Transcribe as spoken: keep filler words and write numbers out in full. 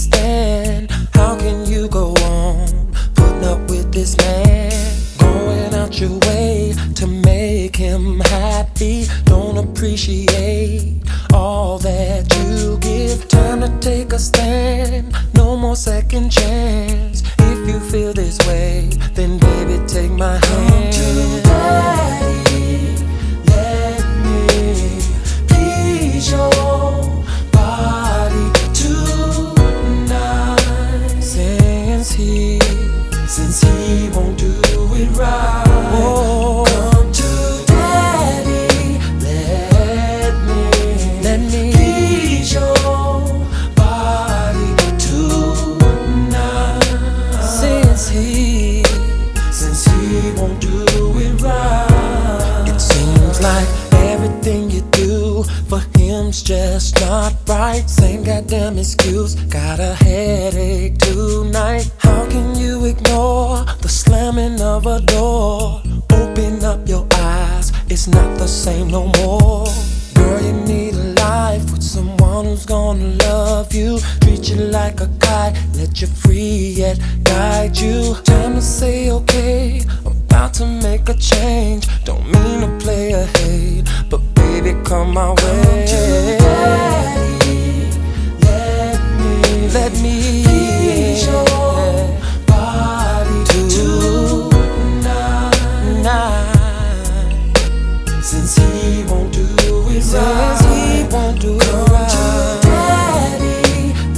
understand. How can you go on putting up with this man? Going out your way to make him happy. Don't appreciate all that you give. Time to take a stand. No more second chance. If you feel this way, then baby take my hand. Come to daddy, let me please your body tonight. Since he, since he won't do it right. Oh, come to daddy, let me, let me please your body tonight. Since he, since he won't do it right. It seems like everything you do for him's just not right. Same goddamn excuse, got a headache tonight. How can you ignore the slamming of a door? Open up your eyes, it's not the same no more. Girl, you need a life with someone who's gonna love you, treat you like a kite, let you free yet guide you. Time to say okay, I'm about to make a change. Don't mean to play a hate, but baby come my way. Come to daddy, let me, let me please your body tonight. Since he won't do